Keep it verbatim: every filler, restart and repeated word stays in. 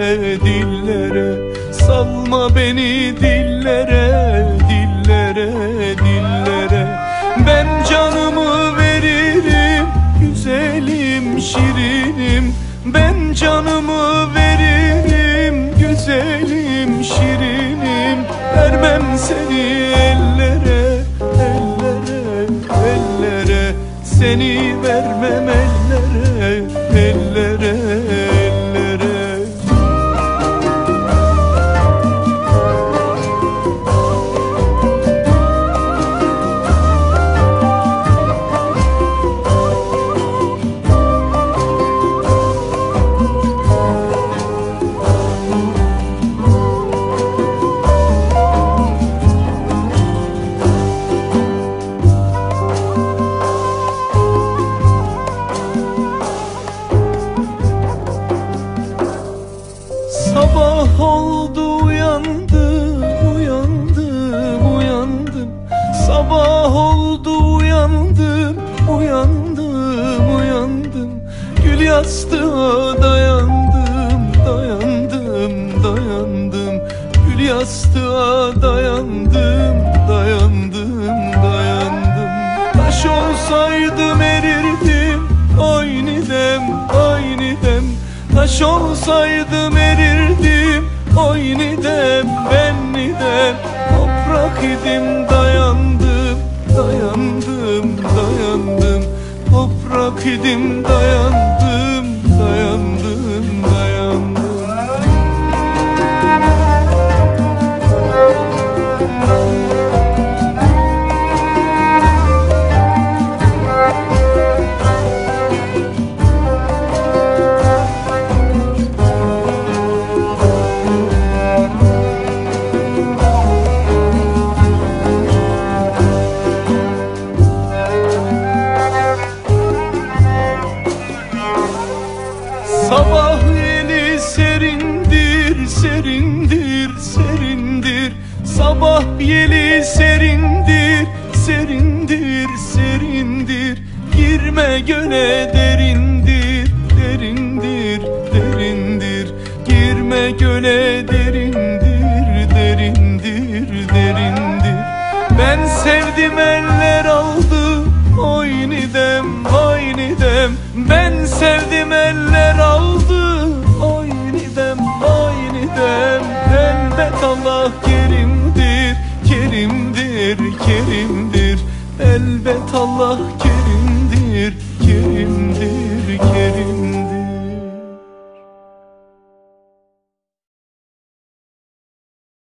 dillere. Salma beni dillere, dillere, dillere. Ben canımı veririm, güzelim şirinim. Ben canımı veririm, güzelim şirinim. Vermem seni ellere, ellere, ellere. Seni vermem ellere, ellere, ellere. Sabah oldu uyandım, uyandım, uyandım. Sabah oldu uyandım, uyandım, uyandım. Gül yastığa dayandım, dayandım, dayandım. Gül yastığa dayandım, dayandım, dayandım. Taş olsaydım erirdim, aynidem, aynidem. Taş olsaydım erirdim, oynidem, ben idem. Toprak idim, dayandım, dayandım, dayandım. Toprak idim, dayandım, dayandım, dayandım. Sabah yeli serindir, serindir, serindir. Sabah yeli serindir, serindir, serindir. Girme göle derindir, derindir, derindir. Girme göle derindir, derindir, derindir. Ben sevdim eller aldı, oynidem, oynidem. Ben sevdim eller aldı, oynidem, oynidem. Elbet Allah kerimdir, kerimdir, kerimdir. Elbet Allah